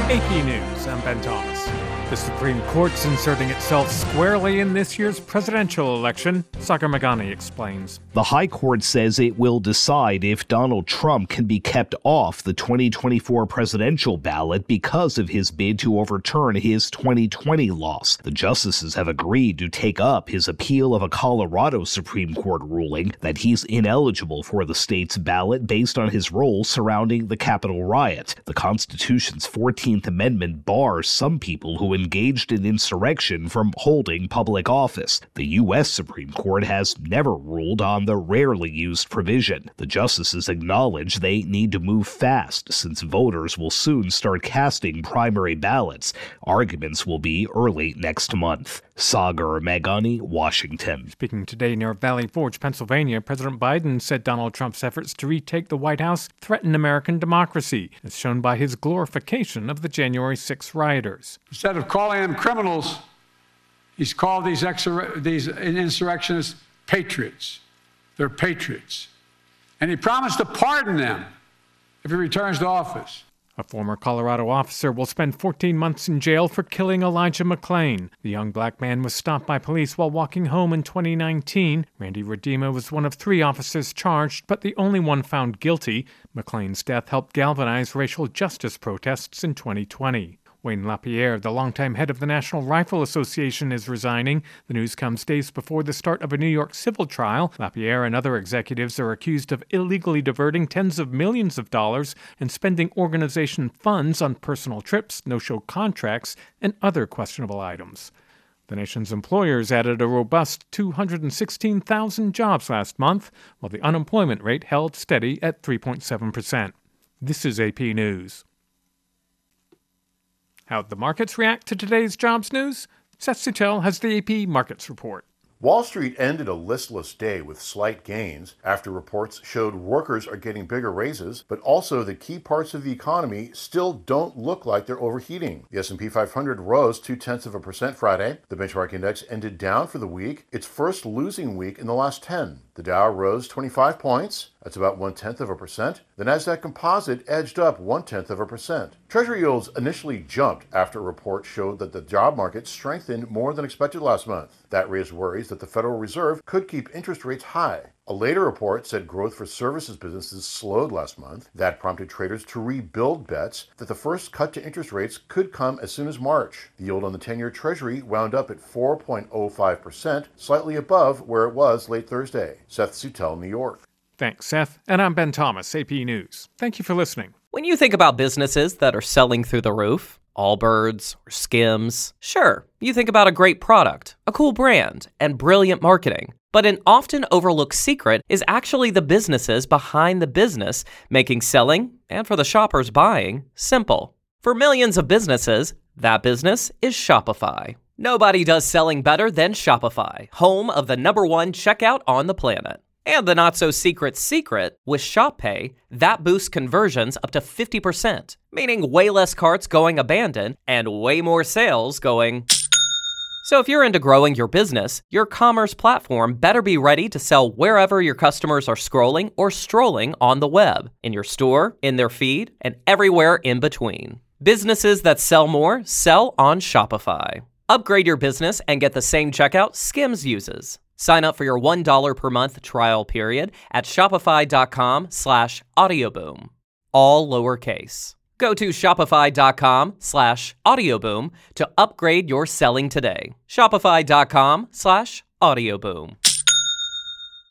AP News, I'm Ben Thomas. The Supreme Court's inserting itself squarely in this year's presidential election, Sagar Meghani explains. The High Court says it will decide if Donald Trump can be kept off the 2024 presidential ballot because of his bid to overturn his 2020 loss. The justices have agreed to take up his appeal of a Colorado Supreme Court ruling that he's ineligible for the state's ballot based on his role surrounding the Capitol riot. The Constitution's 14th Amendment bars some people who engaged in insurrection from holding public office. The U.S. Supreme Court has never ruled on the rarely used provision. The justices acknowledge they need to move fast since voters will soon start casting primary ballots. Arguments will be early next month. Sagar Meghani, Washington. Speaking today near Valley Forge, Pennsylvania, President Biden said Donald Trump's efforts to retake the White House threaten American democracy, as shown by his glorification of the January 6 rioters. Instead of calling them criminals, he's called these insurrectionists patriots. They're patriots. And he promised to pardon them if he returns to office. A former Colorado officer will spend 14 months in jail for killing Elijah McClain. The young black man was stopped by police while walking home in 2019. Randy Redeema was one of 3 officers charged, but the only one found guilty. McClain's death helped galvanize racial justice protests in 2020. Wayne LaPierre, the longtime head of the National Rifle Association, is resigning. The news comes days before the start of a New York civil trial. LaPierre and other executives are accused of illegally diverting tens of millions of dollars and spending organization funds on personal trips, no-show contracts, and other questionable items. The nation's employers added a robust 216,000 jobs last month, while the unemployment rate held steady at 3.7%. This is AP News. How'd the markets react to today's jobs news? Seth Suttel has the AP Markets Report. Wall Street ended a listless day with slight gains after reports showed workers are getting bigger raises, but also the key parts of the economy still don't look like they're overheating. The S&P 500 rose 0.2% Friday. The benchmark index ended down for the week, its first losing week in the last 10. The Dow rose 25 points. That's about 0.1%. The Nasdaq Composite edged up 0.1%. Treasury yields initially jumped after a report showed that the job market strengthened more than expected last month. That raised worries that the Federal Reserve could keep interest rates high. A later report said growth for services businesses slowed last month. That prompted traders to rebuild bets that the first cut to interest rates could come as soon as March. The yield on the 10-year Treasury wound up at 4.05%, slightly above where it was late Thursday. Seth Suttel, New York. Thanks, Seth. And I'm Ben Thomas, AP News. Thank you for listening. When you think about businesses that are selling through the roof, Allbirds or Skims, sure, you think about a great product, a cool brand, and brilliant marketing. But an often overlooked secret is actually the businesses behind the business, making selling, and for the shoppers buying, simple. For millions of businesses, that business is Shopify. Nobody does selling better than Shopify, home of the #1 checkout on the planet. And the not-so-secret secret, with Shop Pay, that boosts conversions up to 50%, meaning way less carts going abandoned and way more sales going. So if you're into growing your business, your commerce platform better be ready to sell wherever your customers are scrolling or strolling on the web, in your store, in their feed, and everywhere in between. Businesses that sell more sell on Shopify. Upgrade your business and get the same checkout Skims uses. Sign up for your $1 per month trial period at shopify.com/audioboom. All lowercase. Go to shopify.com/audioboom to upgrade your selling today. Shopify.com/audioboom.